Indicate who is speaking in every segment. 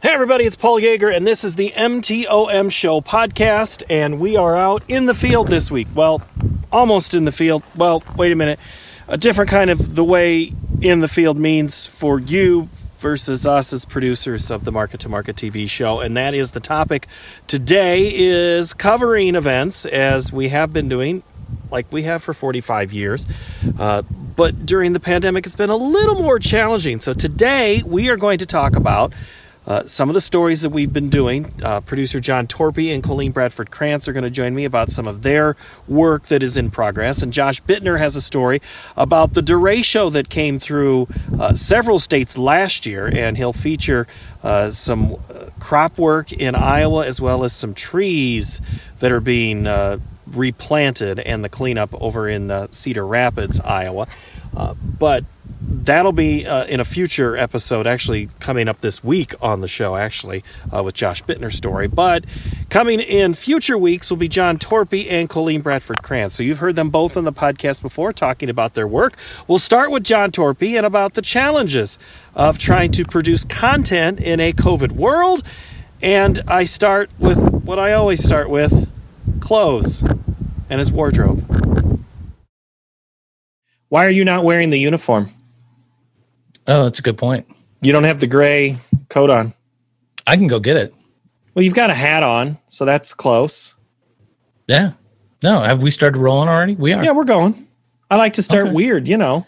Speaker 1: Hey everybody, it's Paul Yeager, and this is the MTOM Show podcast, and we are out in the field this week. Well, almost in the field. Well, wait a minute. A different kind of the way in the field means for you versus us as producers of the Market to Market TV show, and that is the topic today is covering events as we have been doing, like we have for 45 years. But during the pandemic, it's been a little more challenging. So today we are going to talk about some of the stories that we've been doing. Producer John Torpy and Colleen Bradford Krantz are going to join me about some of their work that is in progress. And Josh Bittner has a story about the DeRay show that came through several states last year. And he'll feature some crop work in Iowa as well as some trees that are being replanted and the cleanup over in Cedar Rapids, Iowa. But that'll be in a future episode, actually coming up this week on the show, with Josh Bittner's story. But coming in future weeks will be John Torpy and Colleen Bradford Krantz. So you've heard them both on the podcast before talking about their work. We'll start with John Torpy and about the challenges of trying to produce content in a COVID world. And I start with what I always start with, clothes and his wardrobe. Why are you not wearing the uniform?
Speaker 2: Oh, that's a good point.
Speaker 1: You don't have the gray coat on.
Speaker 2: I can go get it.
Speaker 1: Well, you've got a hat on, so that's close.
Speaker 2: Yeah. No, have we started rolling already? We are.
Speaker 1: Yeah, we're going. I like to start weird,
Speaker 2: Oh,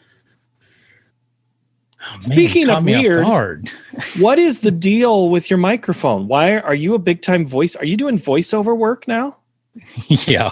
Speaker 1: Speaking of weird,
Speaker 2: hard.
Speaker 1: What is the deal with your microphone? Why are you a big time voice? Are you doing voiceover work now?
Speaker 2: Yeah.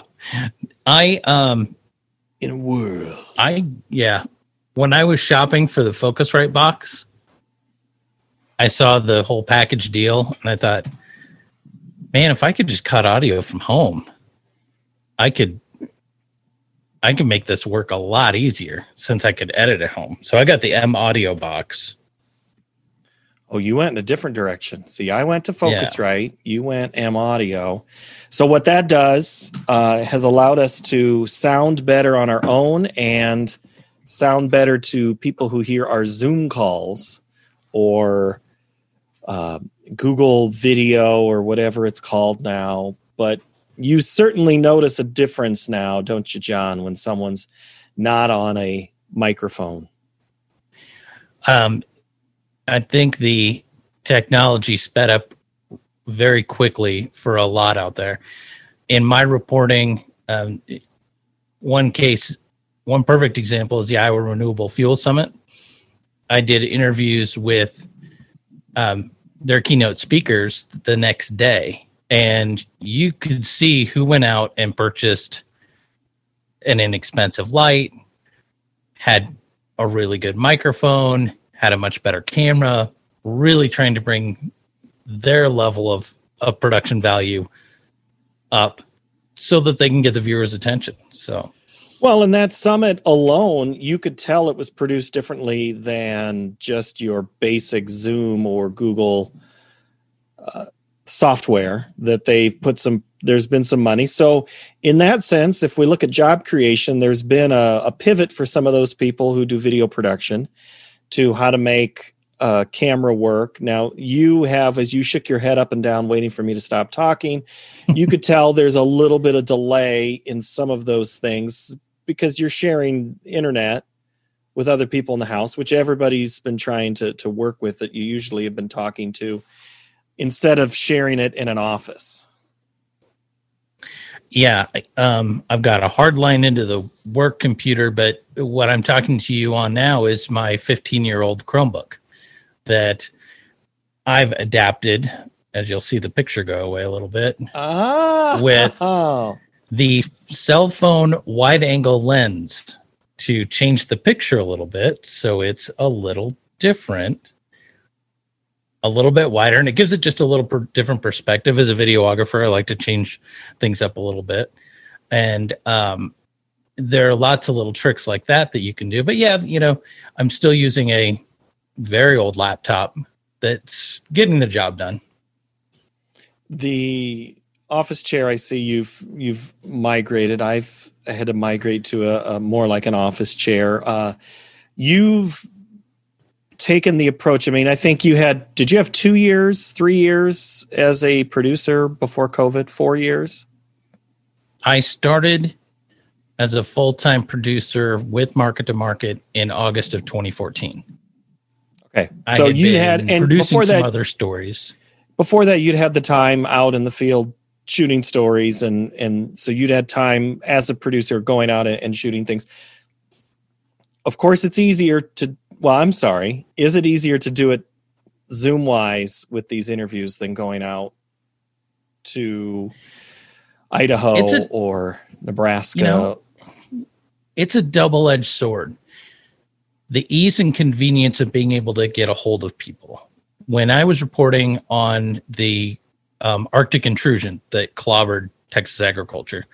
Speaker 1: In a world.
Speaker 2: When I was shopping for the Focusrite box, I saw the whole package deal and I thought, man, if I could just cut audio from home, I could make this work a lot easier since I could edit at home. So I got the M Audio box.
Speaker 1: Oh, you went in a different direction. See, I went to Focusrite. You went M Audio. So what that does has allowed us to sound better on our own and sound better to people who hear our Zoom calls or Google Video or whatever it's called now. But you certainly notice a difference now, don't you, John, when someone's not on a microphone?
Speaker 2: I think the technology sped up very quickly for a lot out there. In my reporting, one perfect example is the Iowa Renewable Fuel Summit. I did interviews with their keynote speakers the next day, and you could see who went out and purchased an inexpensive light, had a really good microphone, had a much better camera, really trying to bring their level of production value up so that they can get the viewers' attention. So,
Speaker 1: well, in that summit alone, you could tell it was produced differently than just your basic Zoom or Google software that they've put there's been some money. So in that sense, if we look at job creation, there's been a pivot for some of those people who do video production to how to make camera work. Now, you have, as you shook your head up and down waiting for me to stop talking, you could tell there's a little bit of delay in some of those things because you're sharing internet with other people in the house, which everybody's been trying to work with that you usually have been talking to, instead of sharing it in an office.
Speaker 2: Yeah, I've got a hard line into the work computer, but what I'm talking to you on now is my 15-year-old Chromebook that I've adapted, as you'll see the picture go away a little bit, with the cell phone wide-angle lens to change the picture a little bit so it's a little different, a little bit wider, and it gives it just a little different perspective. As a videographer, I like to change things up a little bit. And there are lots of little tricks like that you can do. But yeah, I'm still using a very old laptop that's getting the job done.
Speaker 1: The office chair, I see you've migrated. I had to migrate to a more like an office chair. You've taken the approach? I mean, I think did you have 2 years, 3 years as a producer before COVID, 4 years?
Speaker 2: I started as a full-time producer with Market to Market in August of 2014.
Speaker 1: Okay. So you had, and
Speaker 2: producing
Speaker 1: before that,
Speaker 2: some other stories.
Speaker 1: Before that, you'd had the time out in the field shooting stories, and so you'd had time as a producer going out and shooting things. Of course, it's easier to, is it easier to do it Zoom-wise with these interviews than going out to Idaho or Nebraska?
Speaker 2: It's a double-edged sword. The ease and convenience of being able to get a hold of people. When I was reporting on the Arctic intrusion that clobbered Texas agriculture,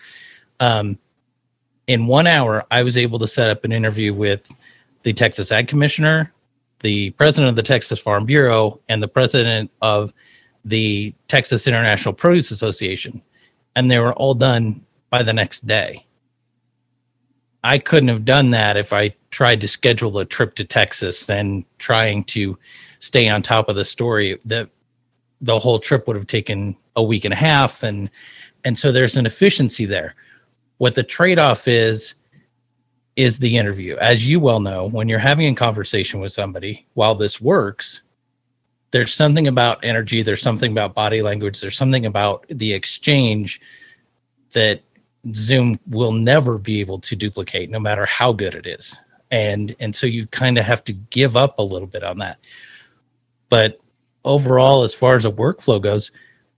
Speaker 2: in 1 hour, I was able to set up an interview with the Texas Ag Commissioner, the president of the Texas Farm Bureau, and the president of the Texas International Produce Association. And they were all done by the next day. I couldn't have done that if I tried to schedule a trip to Texas and trying to stay on top of the story. The whole trip would have taken a week and a half. And so there's an efficiency there. What the trade-off is the interview. As you well know, when you're having a conversation with somebody, while this works, there's something about energy, there's something about body language, there's something about the exchange that Zoom will never be able to duplicate, no matter how good it is. And so you kind of have to give up a little bit on that. But overall, as far as a workflow goes,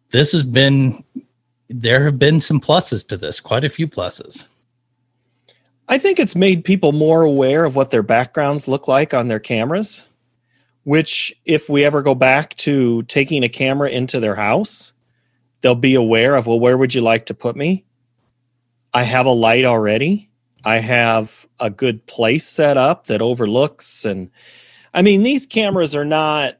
Speaker 2: there have been some pluses to this, quite a few pluses.
Speaker 1: I think it's made people more aware of what their backgrounds look like on their cameras, which if we ever go back to taking a camera into their house, they'll be aware of, well, where would you like to put me? I have a light already. I have a good place set up that overlooks. And I mean, these cameras are not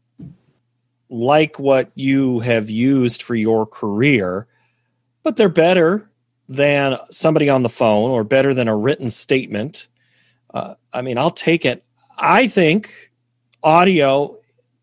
Speaker 1: like what you have used for your career, but they're better than somebody on the phone or better than a written statement. I mean, I'll take it. I think audio,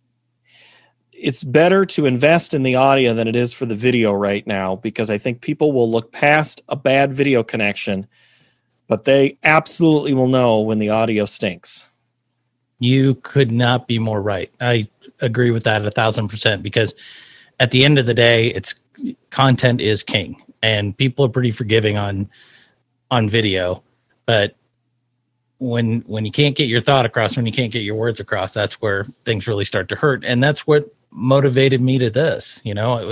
Speaker 1: it's better to invest in the audio than it is for the video right now, because I think people will look past a bad video connection, but they absolutely will know when the audio stinks.
Speaker 2: You could not be more right. I agree with that 1,000%, because at the end of the day, content is king, and people are pretty forgiving on video. But when you can't get your thought across, when you can't get your words across, that's where things really start to hurt. And that's what motivated me to this.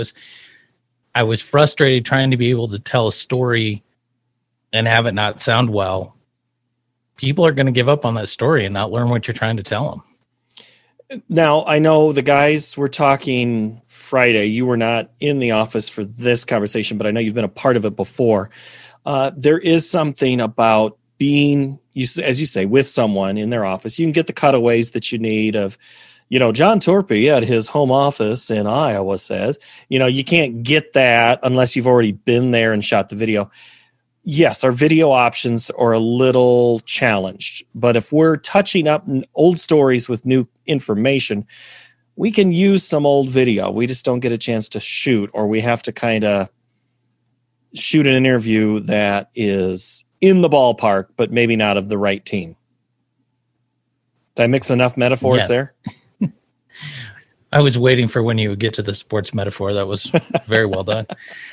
Speaker 2: I was frustrated trying to be able to tell a story and have it not sound well. People are going to give up on that story and not learn what you're trying to tell them.
Speaker 1: Now, I know the guys were talking Friday. You were not in the office for this conversation, but I know you've been a part of it before. There is something about being, as you say, with someone in their office. You can get the cutaways that you need of, John Torpy at his home office in Iowa says, you can't get that unless you've already been there and shot the video. Yes, our video options are a little challenged, but if we're touching up old stories with new information, we can use some old video. We just don't get a chance to shoot, or we have to kind of shoot an interview that is in the ballpark, but maybe not of the right team. Did I mix enough metaphors there?
Speaker 2: I was waiting for when you would get to the sports metaphor. That was very well done.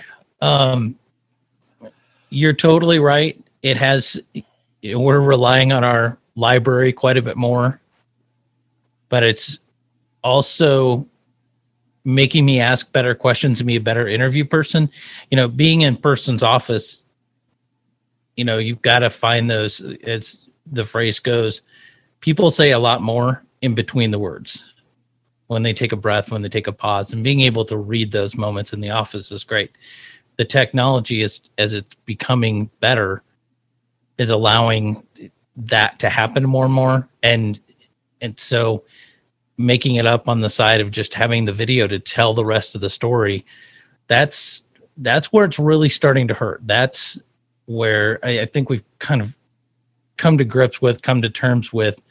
Speaker 2: You're totally right. We're relying on our library quite a bit more, but it's also making me ask better questions and be a better interview person. Being in person's office, you've got to find those, as the phrase goes, people say a lot more in between the words, when they take a breath, when they take a pause, and being able to read those moments in the office is great. The technology as it's becoming better is allowing that to happen more and more. And so making it up on the side of just having the video to tell the rest of the story, that's where it's really starting to hurt. That's where I think we've kind of come to terms with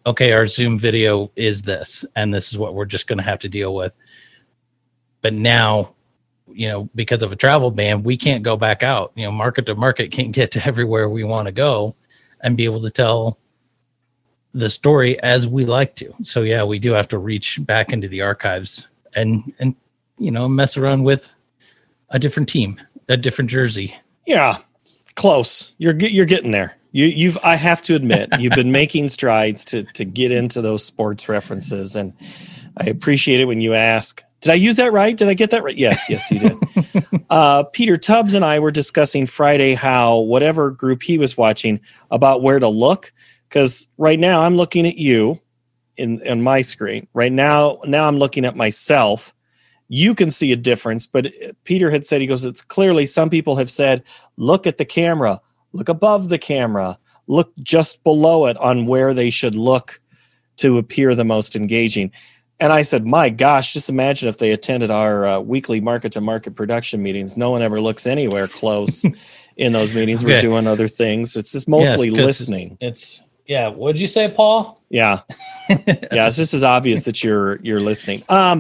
Speaker 2: okay, our Zoom video is this, and this is what we're just going to have to deal with. But now, because of a travel ban, we can't go back out. Market to market can't get to everywhere we want to go and be able to tell the story as we like to. So yeah, we do have to reach back into the archives and mess around with a different team, a different jersey.
Speaker 3: Yeah, close. You're getting there. I have to admit, you've been making strides to get into those sports references, and I appreciate it when you ask. Did I use that right? Did I get that right? Yes, you did. Peter Tubbs and I were discussing Friday how whatever group he was watching about where to look, because right now I'm looking at you in my screen. Right now I'm looking at myself. You can see a difference, but Peter had said, he goes, it's clearly some people have said, look at the camera, look above the camera, look just below it on where they should look to appear the most engaging. And I said, my gosh, just imagine if they attended our weekly market-to-market production meetings. No one ever looks anywhere close in those meetings. We're doing other things. It's just mostly listening.
Speaker 2: What did you say, Paul?
Speaker 3: Yeah. It's just as obvious that you're listening.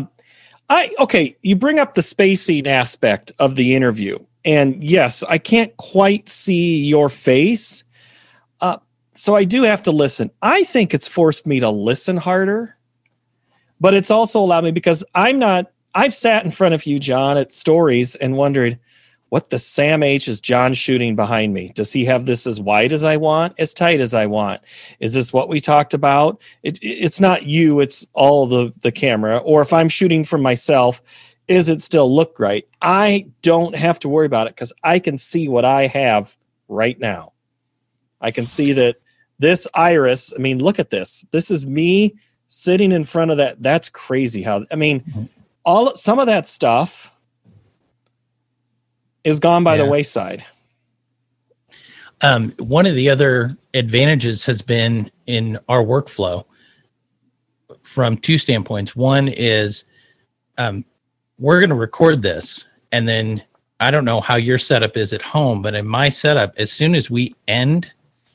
Speaker 3: You bring up the spacing aspect of the interview. And yes, I can't quite see your face. So I do have to listen. I think it's forced me to listen harder. But it's also allowed me, because I've sat in front of you, John, at stories and wondered, what the Sam H is John shooting behind me? Does he have this as wide as I want, as tight as I want? Is this what we talked about? It's not you, it's all the camera. Or if I'm shooting for myself, is it still look right? I don't have to worry about it because I can see what I have right now. I can see that this iris, look at this. This is me sitting in front of that. That's crazy some of that stuff is gone by the wayside.
Speaker 2: One of the other advantages has been in our workflow from two standpoints. One is we're going to record this, and then I don't know how your setup is at home, but in my setup, as soon as we end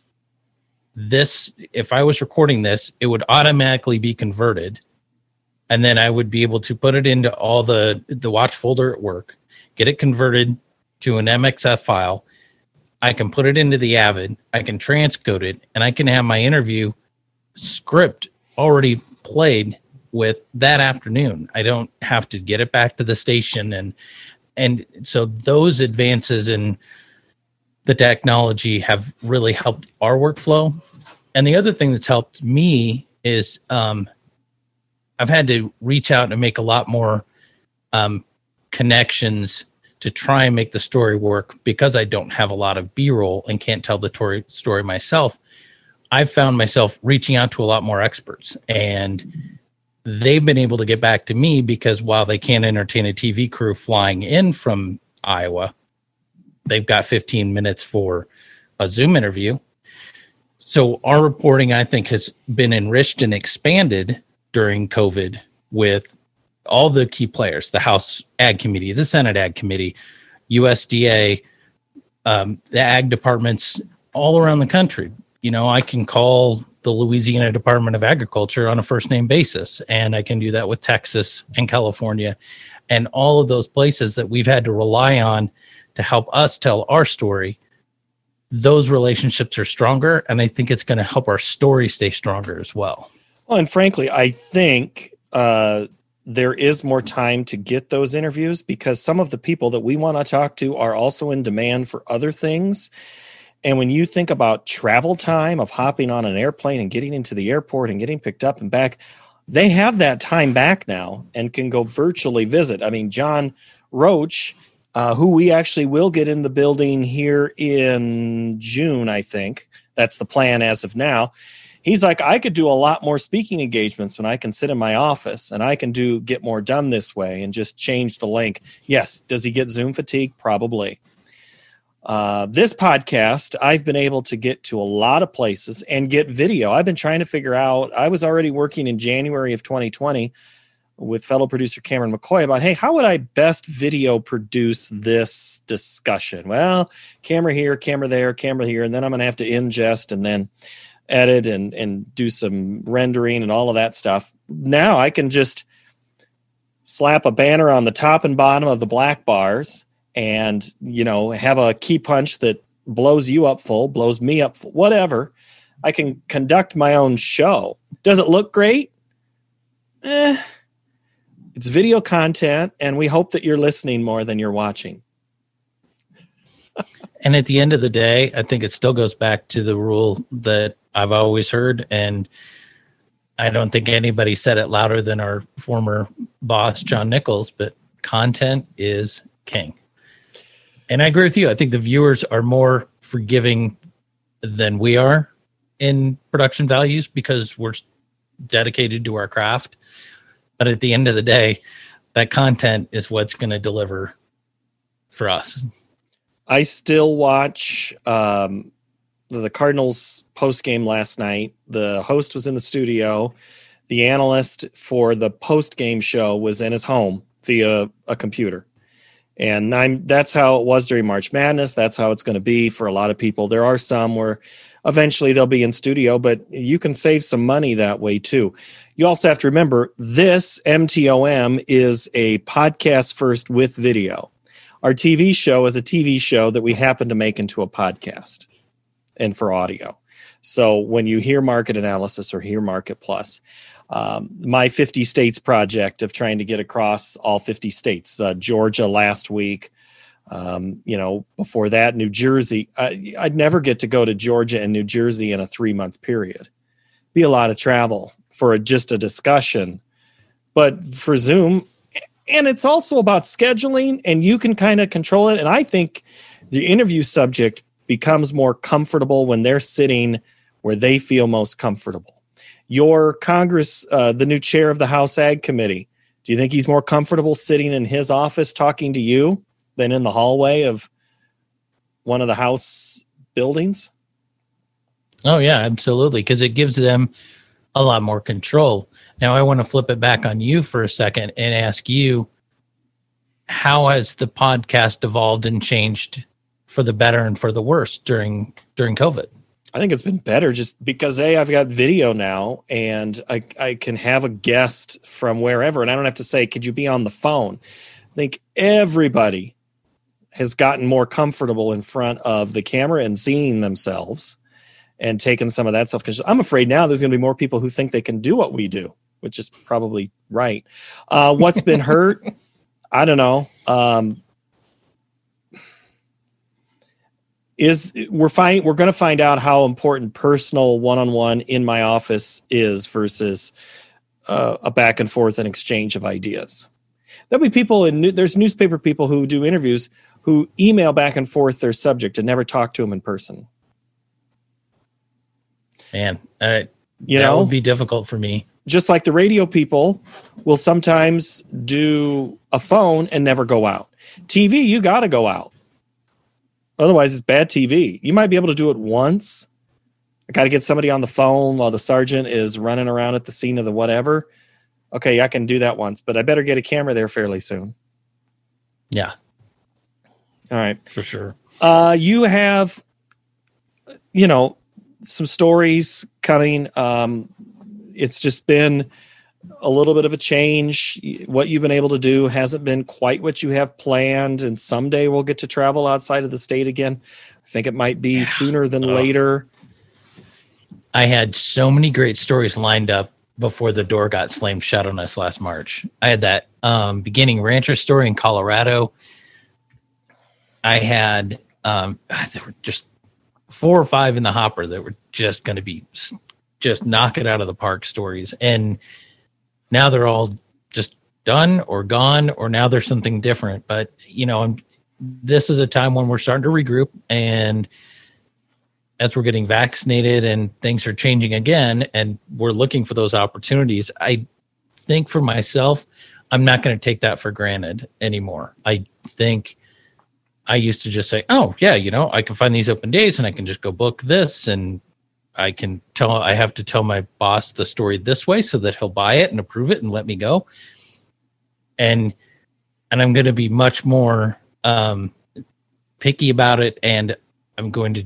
Speaker 2: this, if I was recording this, it would automatically be converted, and then I would be able to put it into all the watch folder at work, get it converted to an MXF file. I can put it into the Avid, I can transcode it, and I can have my interview script already played with that afternoon. I don't have to get it back to the station, and so those advances in the technology have really helped our workflow. And the other thing that's helped me is I've had to reach out and make a lot more connections to try and make the story work, because I don't have a lot of B-roll and can't tell the story myself. I've found myself reaching out to a lot more experts, and they've been able to get back to me, because while they can't entertain a TV crew flying in from Iowa, they've got 15 minutes for a Zoom interview. So our reporting, I think, has been enriched and expanded during COVID with all the key players: the House Ag Committee, the Senate Ag Committee, USDA, the ag departments all around the country. I can call the Louisiana Department of Agriculture on a first name basis, and I can do that with Texas and California and all of those places that we've had to rely on to help us tell our story. Those relationships are stronger, and I think it's going to help our story stay stronger as well.
Speaker 3: Well, and frankly, I think there is more time to get those interviews, because some of the people that we want to talk to are also in demand for other things. And when you think about travel time of hopping on an airplane and getting into the airport and getting picked up and back, they have that time back now and can go virtually visit. John Roach, who we actually will get in the building here in June, I think. That's the plan as of now. He's like, I could do a lot more speaking engagements when I can sit in my office, and I can get more done this way and just change the link. Yes. Does he get Zoom fatigue? Probably. This podcast, I've been able to get to a lot of places and get video. I've been trying to figure out, I was already working in January of 2020 with fellow producer Cameron McCoy about, hey, how would I best video produce this discussion? Well, camera here, camera there, camera here, and then I'm going to have to ingest, and then edit and do some rendering and all of that stuff. Now I can just slap a banner on the top and bottom of the black bars and, have a key punch that blows you up full, blows me up full, whatever. I can conduct my own show. Does it look great? It's video content, and we hope that you're listening more than you're watching.
Speaker 2: And at the end of the day, I think it still goes back to the rule that I've always heard, and I don't think anybody said it louder than our former boss, John Nichols, but content is king. And I agree with you. I think the viewers are more forgiving than we are in production values because we're dedicated to our craft. But at the end of the day, that content is what's going to deliver for us.
Speaker 3: I still watch the Cardinals post-game last night. The host was in the studio. The analyst for the post-game show was in his home via a computer. And that's how it was during March Madness. That's how it's going to be for a lot of people. There are some where eventually they'll be in studio, but you can save some money that way too. You also have to remember this MTOM is a podcast first with video. Our TV show is a TV show that we happen to make into a podcast and for audio. So when you hear Market Analysis or hear Market Plus, my 50 states project of trying to get across all 50 states, Georgia last week, before that, New Jersey. I'd never get to go to Georgia and New Jersey in a 3-month period. Be a lot of travel for just a discussion, but for Zoom. And it's also about scheduling, and you can kind of control it. And I think the interview subject becomes more comfortable when they're sitting where they feel most comfortable. Your Congress, the new chair of the House Ag Committee, do you think he's more comfortable sitting in his office talking to you than in the hallway of one of the House buildings?
Speaker 2: Oh, yeah, absolutely, because it gives them a lot more control. Now, I want to flip it back on you for a second and ask you, how has the podcast evolved and changed for the better and for the worse during COVID?
Speaker 3: I think it's been better just because, I've got video now, and I can have a guest from wherever, and I don't have to say, could you be on the phone? I think everybody has gotten more comfortable in front of the camera and seeing themselves and taking some of that stuff. Because I'm afraid now there's going to be more people who think they can do what we do, which is probably right. What's been hurt? I don't know. We're going to find out how important personal one-on-one in my office is versus a back and forth and exchange of ideas. There'll be people there's newspaper people who do interviews who email back and forth their subject and never talk to them in person.
Speaker 2: Man, that would be difficult for me.
Speaker 3: Just like the radio people will sometimes do a phone and never go out. TV, you got to go out. Otherwise, it's bad TV. You might be able to do it once. I got to get somebody on the phone while the sergeant is running around at the scene of the whatever. Okay, I can do that once, but I better get a camera there fairly soon.
Speaker 2: Yeah.
Speaker 3: All right.
Speaker 2: For sure.
Speaker 3: You have, some stories coming. It's just been a little bit of a change. What you've been able to do hasn't been quite what you have planned, and someday we'll get to travel outside of the state again. I think it might be sooner than later.
Speaker 2: I had so many great stories lined up before the door got slammed shut on us last March. I had that beginning rancher story in Colorado. I had there were just 4 or 5 in the hopper that were just going to be just knock it out of the park stories. And now they're all just done or gone, or now there's something different. But, this is a time when we're starting to regroup, and as we're getting vaccinated and things are changing again, and we're looking for those opportunities, I think for myself, I'm not going to take that for granted anymore. I think I used to just say, oh, yeah, I can find these open days and I can just go book this, and I have to tell my boss the story this way so that he'll buy it and approve it and let me go. And I'm going to be much more picky about it, and I'm going to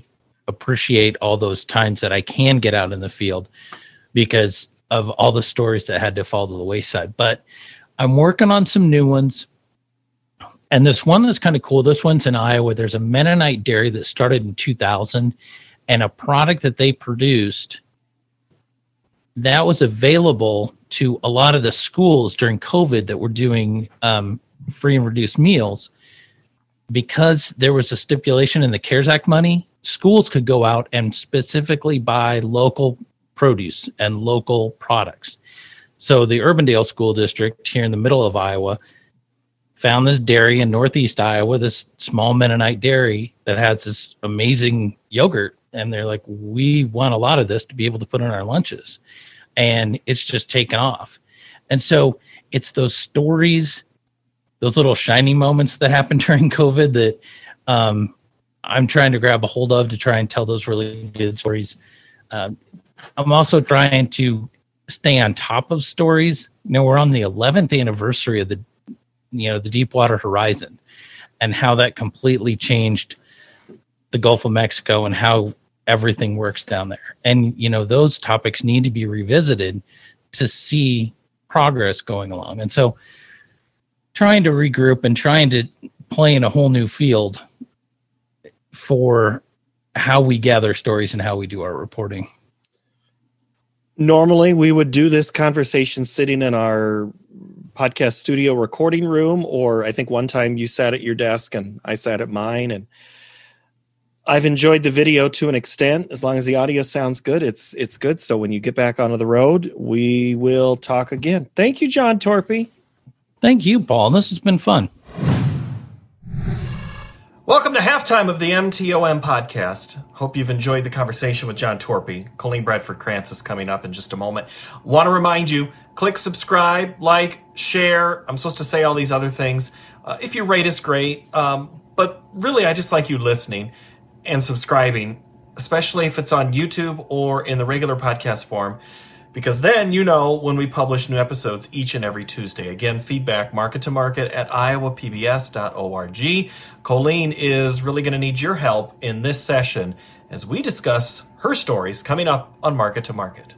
Speaker 2: appreciate all those times that I can get out in the field because of all the stories that had to fall to the wayside. But I'm working on some new ones. And this one that's kind of cool. This one's in Iowa. There's a Mennonite dairy that started in 2000, and a product that they produced that was available to a lot of the schools during COVID that were doing free and reduced meals. Because there was a stipulation in the CARES Act money, schools could go out and specifically buy local produce and local products. So the Urbandale School District here in the middle of Iowa found this dairy in Northeast Iowa, this small Mennonite dairy that has this amazing yogurt. And they're like, we want a lot of this to be able to put in our lunches. And it's just taken off. And so it's those stories, those little shiny moments that happened during COVID that I'm trying to grab a hold of to try and tell those really good stories. I'm also trying to stay on top of stories. We're on the 11th anniversary of the Deepwater Horizon and how that completely changed the Gulf of Mexico and how everything works down there. And, those topics need to be revisited to see progress going along. And so trying to regroup and trying to play in a whole new field for how we gather stories and how we do our reporting.
Speaker 3: Normally, we would do this conversation sitting in our podcast studio recording room, or I think one time you sat at your desk and I sat at mine. And I've enjoyed the video to an extent. As long as the audio sounds good, it's good. So when you get back onto the road, we will talk again. Thank you, John Torpy.
Speaker 2: Thank you, Paul. This has been fun.
Speaker 1: Welcome to halftime of the MTOM podcast. Hope you've enjoyed the conversation with John Torpy. Colleen Bradford Krantz is coming up in just a moment. Want to remind you, click subscribe, like, share. I'm supposed to say all these other things. If you rate us, great. But really, I just like you listening and subscribing, especially if it's on YouTube or in the regular podcast form, because then when we publish new episodes each and every Tuesday. Again, feedback, market-to-market at iowapbs.org. Colleen is really going to need your help in this session as we discuss her stories coming up on Market to Market.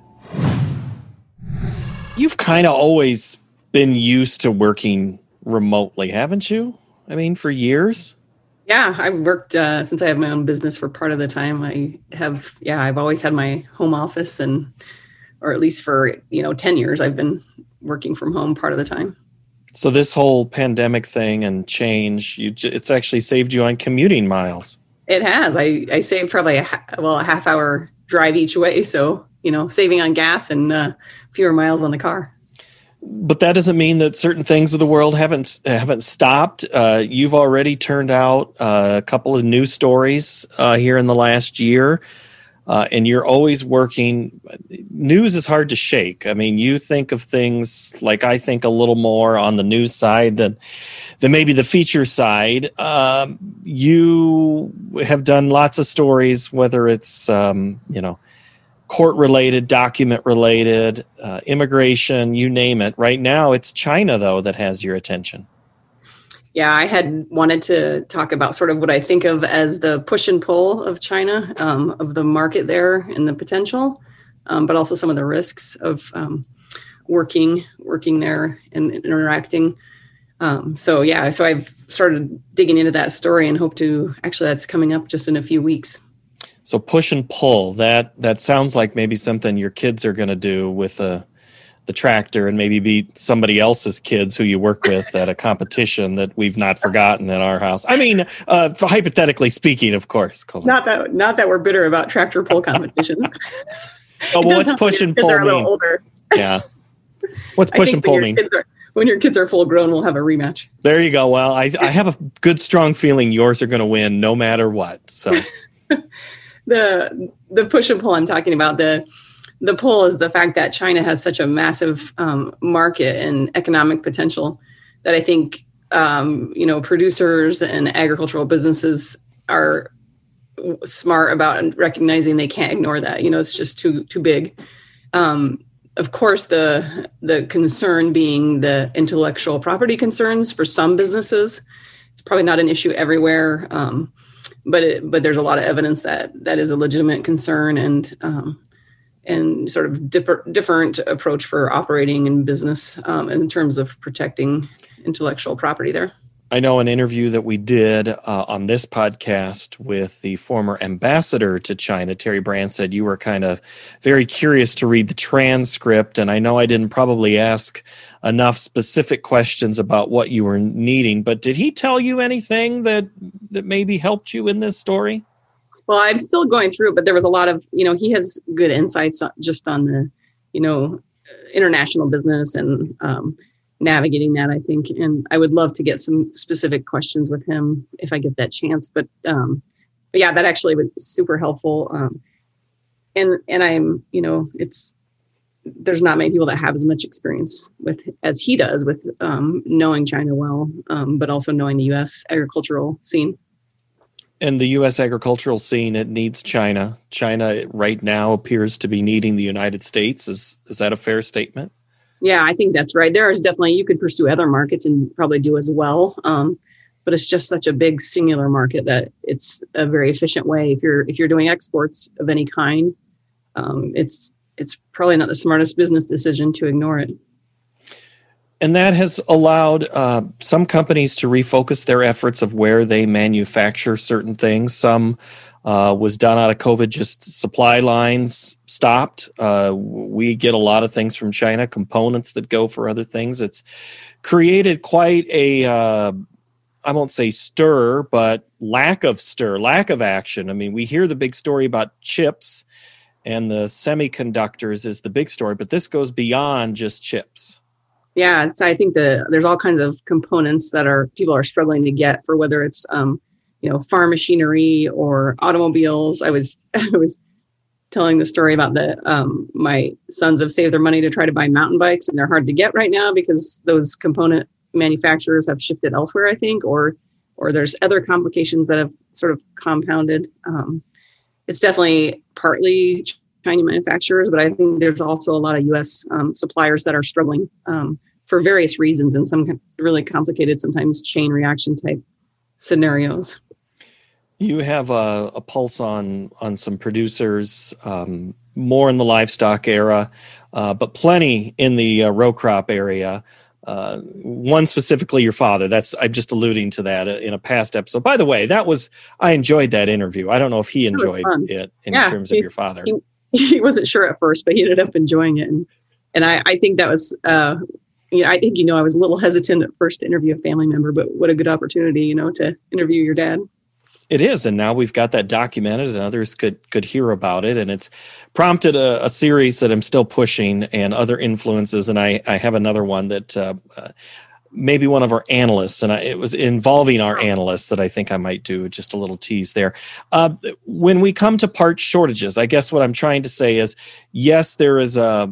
Speaker 3: You've kind of always been used to working remotely, haven't you? I mean, for years?
Speaker 4: Yeah, I've worked since I have my own business for part of the time. I've always had my home office or at least for 10 years, I've been working from home part of the time.
Speaker 3: So this whole pandemic thing and change, it's actually saved you on commuting miles.
Speaker 4: It has. I saved probably a half hour drive each way. So, saving on gas and fewer miles on the car.
Speaker 3: But that doesn't mean that certain things of the world haven't stopped. You've already turned out a couple of news stories here in the last year. And you're always working. News is hard to shake. I mean, you think of things like I think a little more on the news side than maybe the feature side. You have done lots of stories, whether it's, court-related, document-related, immigration, you name it. Right now, it's China, though, that has your attention.
Speaker 4: Yeah, I had wanted to talk about sort of what I think of as the push and pull of China, of the market there and the potential, but also some of the risks of working there and interacting. So I've started digging into that story and hope to, actually that's coming up just in a few weeks.
Speaker 3: So push and pull, that sounds like maybe something your kids are going to do with the tractor and maybe beat somebody else's kids who you work with at a competition that we've not forgotten in our house. I mean, hypothetically speaking, of course. Colleen.
Speaker 4: Not that we're bitter about tractor pull competitions.
Speaker 3: Oh, well, what's push and pull mean?
Speaker 4: Older.
Speaker 3: Yeah. What's push and pull mean?
Speaker 4: When your kids are full grown, we'll have a rematch.
Speaker 3: There you go. Well, I have a good, strong feeling yours are going to win no matter what. So
Speaker 4: the push and pull I'm talking about, the pull is the fact that China has such a massive market and economic potential that I think, producers and agricultural businesses are smart about recognizing they can't ignore that. It's just too big. Of course, the concern being the intellectual property concerns for some businesses. It's probably not an issue everywhere. but there's a lot of evidence that is a legitimate concern, and sort of different approach for operating in business in terms of protecting intellectual property there.
Speaker 3: I know an interview that we did on this podcast with the former ambassador to China, Terry Brand, said you were kind of very curious to read the transcript. And I know I didn't probably ask enough specific questions about what you were needing, but did he tell you anything that maybe helped you in this story?
Speaker 4: Well, I'm still going through it, but there was a lot of, he has good insights just on the, international business and navigating that, I think. And I would love to get some specific questions with him if I get that chance. But yeah, that actually was super helpful. And I'm, there's not many people that have as much experience as he does with knowing China well, but also knowing the U.S. agricultural scene.
Speaker 3: And the U.S. agricultural scene, it needs China. China right now appears to be needing the United States. Is that a fair statement?
Speaker 4: Yeah, I think that's right. There is definitely, you could pursue other markets and probably do as well. But it's just such a big singular market that it's a very efficient way. If you're doing exports of any kind, it's probably not the smartest business decision to ignore it.
Speaker 3: And that has allowed some companies to refocus their efforts of where they manufacture certain things. Some was done out of COVID, just supply lines stopped. We get a lot of things from China, components that go for other things. It's created quite a, I won't say stir, but lack of action. I mean, we hear the big story about chips, and the semiconductors is the big story, but this goes beyond just chips.
Speaker 4: Yeah, so I think there's all kinds of components that people are struggling to get for, whether it's farm machinery or automobiles. I was telling the story about my sons have saved their money to try to buy mountain bikes, and they're hard to get right now because those component manufacturers have shifted elsewhere, I think, or there's other complications that have sort of compounded. It's definitely partly Chinese manufacturers, but I think there's also a lot of U.S. Suppliers that are struggling for various reasons, and some really complicated, sometimes chain reaction type scenarios.
Speaker 3: You have a pulse on some producers, more in the livestock era, but plenty in the row crop area. One specifically, your father. I'm just alluding to that in a past episode. By the way, I enjoyed that interview. I don't know if he enjoyed it in terms of your father.
Speaker 4: He wasn't sure at first, but he ended up enjoying it. And I think that was, I think, I was a little hesitant at first to interview a family member, but what a good opportunity, to interview your dad.
Speaker 3: It is. And now we've got that documented, and others could hear about it. And it's prompted a series that I'm still pushing, and other influences. And I have another one that maybe one of our analysts, and it was involving our analysts, that I think I might do just a little tease there. When we come to part shortages, I guess what I'm trying to say is, yes, there is a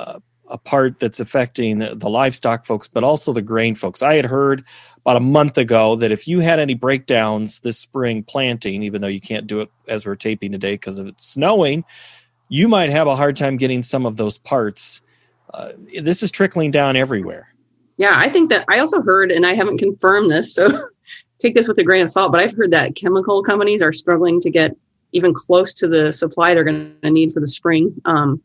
Speaker 3: part that's affecting the livestock folks, but also the grain folks. I had heard about a month ago that if you had any breakdowns this spring planting, even though you can't do it as we're taping today because of it's snowing, you might have a hard time getting some of those parts. This is trickling down everywhere. Yeah,
Speaker 4: I think that I also heard, and I haven't confirmed this, so take this with a grain of salt, but I've heard that chemical companies are struggling to get even close to the supply they're going to need for the spring.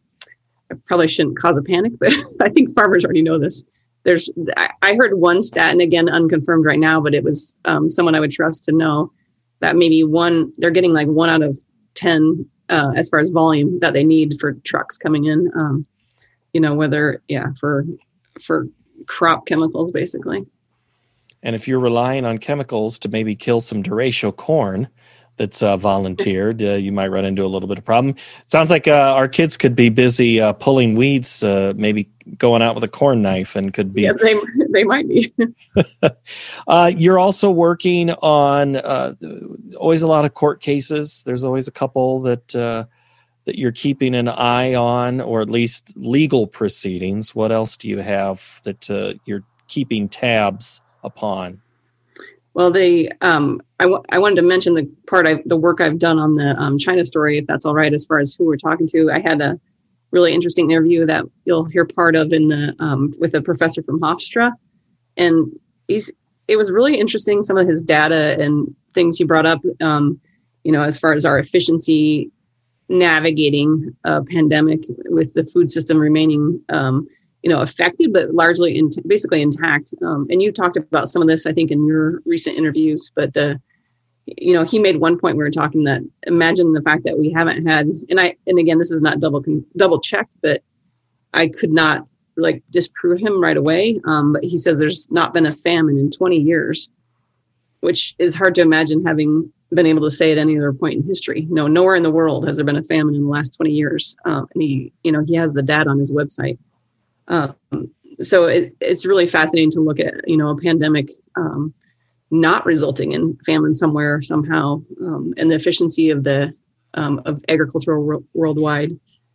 Speaker 4: I probably shouldn't cause a panic, but I think farmers already know this. I heard one stat, and again, unconfirmed right now, but it was someone I would trust to know that maybe they're getting like 1 out of 10 as far as volume that they need for trucks coming in, for crop chemicals, basically.
Speaker 3: And if you're relying on chemicals to maybe kill some derecho corn that's volunteered, you might run into a little bit of problem. It sounds like our kids could be busy pulling weeds, maybe going out with a corn knife, and could be.
Speaker 4: Yeah, they might be.
Speaker 3: You're also working on always a lot of court cases. There's always a couple that you're keeping an eye on, or at least legal proceedings. What else do you have that you're keeping tabs upon?
Speaker 4: Well, I wanted to mention the work I've done on the China story, if that's all right, as far as who we're talking to. I had a really interesting interview that you'll hear part of with a professor from Hofstra, and it was really interesting, some of his data and things he brought up. as far as our efficiency navigating a pandemic with the food system remaining, affected, but largely basically intact. And you talked about some of this, I think, in your recent interviews, but he made one point we were talking that imagine the fact that we haven't had, and again, this is not double checked, but I could not disprove him right away. But he says there's not been a famine in 20 years, which is hard to imagine having been able to say at any other point in history. Nowhere in the world has there been a famine in the last 20 years. And he has the data on his website. So it's really fascinating to look at, a pandemic, not resulting in famine somewhere somehow, and the efficiency of of agriculture worldwide.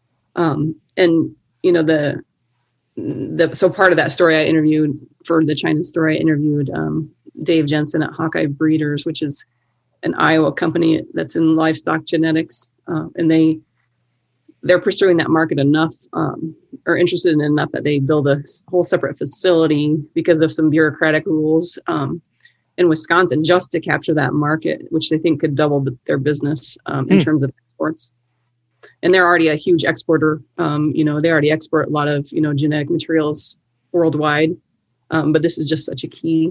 Speaker 4: So part of that story I interviewed for the China story, I interviewed Dave Jensen at Hawkeye Breeders, which is an Iowa company that's in livestock genetics. And they're pursuing that market enough, or interested in enough that they build a whole separate facility because of some bureaucratic rules in Wisconsin just to capture that market, which they think could double their business in terms of exports. And they're already a huge exporter. They already export a lot of, genetic materials worldwide. But this is just such a key.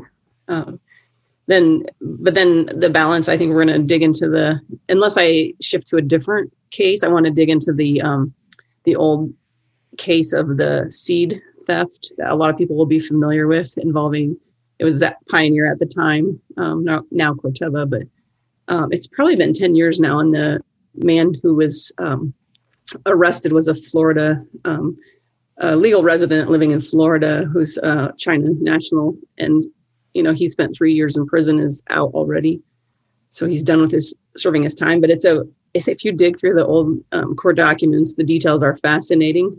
Speaker 4: Then the balance, I think we're going to dig into unless I shift to a different case, I want to dig into the old case of the seed theft that a lot of people will be familiar with, involving, it was that Pioneer at the time, now Corteva, but it's probably been 10 years now. And the man who was arrested was a Florida, a legal resident living in Florida, who's China national. And, he spent 3 years in prison, is out already. So he's done with serving his time. But if you dig through the old court documents, the details are fascinating.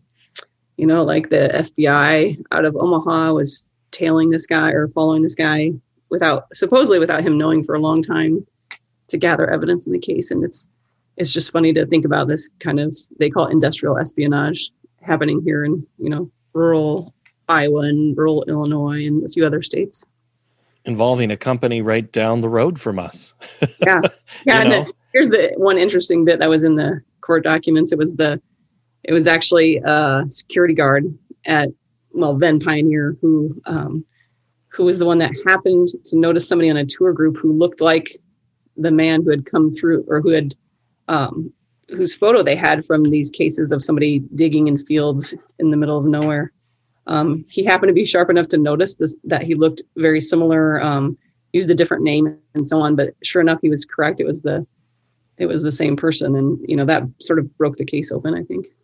Speaker 4: Like the FBI out of Omaha was tailing this guy or following this guy supposedly without him knowing for a long time to gather evidence in the case. And it's just funny to think about this kind of, they call it industrial espionage, happening here in, rural Iowa and rural Illinois and a few other states.
Speaker 3: Involving a company right down the road from us.
Speaker 4: Yeah. Here's the one interesting bit that was in the court documents. It was actually a security guard at, then Pioneer, who was the one that happened to notice somebody on a tour group who looked like the man who had come through, or who had, whose photo they had from these cases of somebody digging in fields in the middle of nowhere. He happened to be sharp enough to notice that he looked very similar, used a different name and so on, but sure enough, he was correct. It was the same person. And, that sort of broke the case open, I think.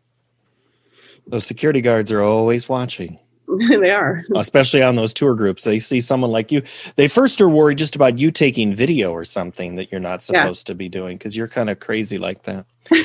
Speaker 3: Those security guards are always watching.
Speaker 4: They are.
Speaker 3: Especially on those tour groups. They see someone like you. They first are worried just about you taking video or something that you're not supposed to be doing, because you're kind of crazy like that.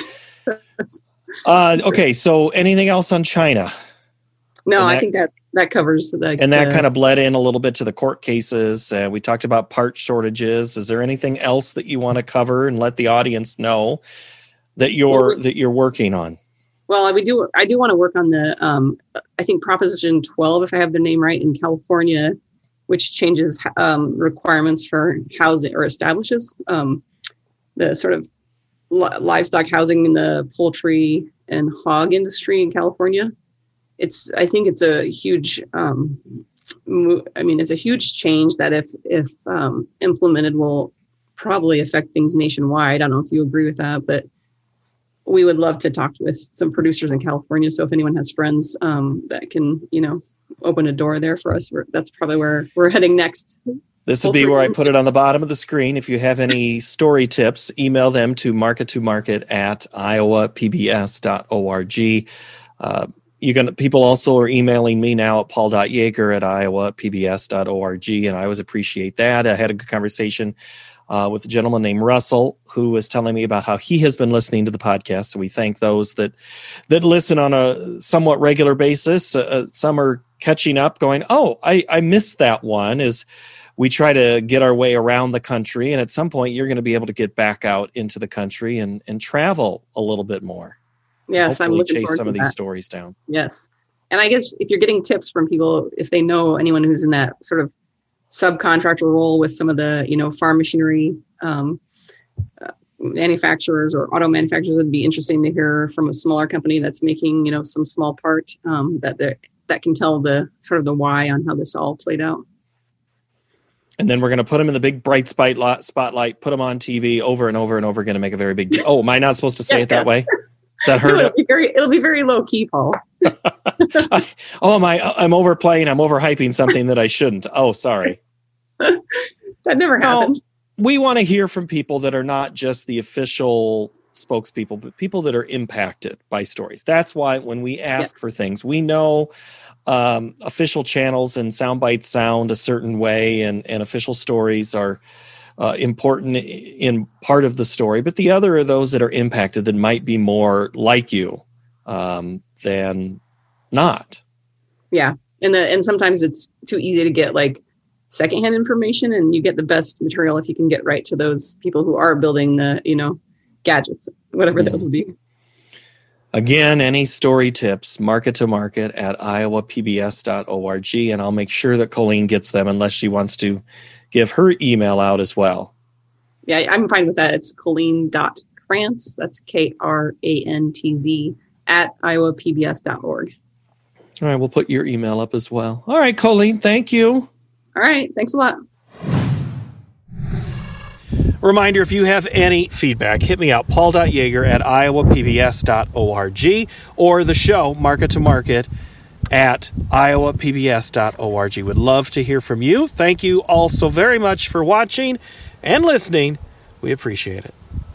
Speaker 3: Okay, so anything else on China?
Speaker 4: No, I think that covers
Speaker 3: and that kind of bled in a little bit to the court cases. We talked about part shortages. Is there anything else that you want to cover and let the audience know that you're working on?
Speaker 4: Well, I do want to work on the, I think Proposition 12, if I have the name right, in California, which changes requirements for housing, or establishes the sort of livestock housing in the poultry and hog industry in California. I think it's a huge, it's a huge change that if implemented will probably affect things nationwide. I don't know if you agree with that, but we would love to talk with some producers in California. So if anyone has friends that can, open a door there for us, that's probably where we're heading next.
Speaker 3: This will be where I put it on the bottom of the screen. If you have any story tips, email them to market2market@iowapbs.org. People also are emailing me now at paul.yeager@iowapbs.org, and I always appreciate that. I had a good conversation with a gentleman named Russell, who was telling me about how he has been listening to the podcast. So we thank those that listen on a somewhat regular basis. Some are catching up, going, "Oh, I missed that one." As we try to get our way around the country, and at some point, you're going to be able to get back out into the country and travel a little bit more.
Speaker 4: Yes, I'm looking forward to
Speaker 3: some of these stories down.
Speaker 4: Yes, and I guess if you're getting tips from people, if they know anyone who's in that sort of subcontractor role with some of the farm machinery manufacturers or auto manufacturers. It'd be interesting to hear from a smaller company that's making, some small part that can tell the sort of the why on how this all played out.
Speaker 3: And then we're going to put them in the big bright spotlight, put them on TV over and over and over again to make a very big deal. Oh, am I not supposed to say it that way? Is that hurt?
Speaker 4: It'll be very low key, Paul.
Speaker 3: I'm overplaying. I'm overhyping something that I shouldn't. Oh, sorry.
Speaker 4: That never happens.
Speaker 3: We want to hear from people that are not just the official spokespeople, but people that are impacted by stories. That's why when we ask for things, we know official channels and soundbites sound a certain way, and official stories are important in part of the story, but the other are those that are impacted that might be more like you than not. Yeah.
Speaker 4: And sometimes it's too easy to get like secondhand information, and you get the best material if you can get right to those people who are building the, gadgets, whatever those would be.
Speaker 3: Again, any story tips, market to market at iowapbs.org, and I'll make sure that Colleen gets them unless she wants to give her email out as well.
Speaker 4: Yeah, I'm fine with that. It's Colleen.Krantz, that's KRANTZ, at iowapbs.org.
Speaker 3: All right, we'll put your email up as well. All right, Colleen, thank you.
Speaker 4: All right, thanks a lot.
Speaker 1: Reminder, if you have any feedback, hit me up, paul.yeager at iowapbs.org, or the show, Market to Market, at iowapbs.org. Would love to hear from you. Thank you all so very much for watching and listening. We appreciate it.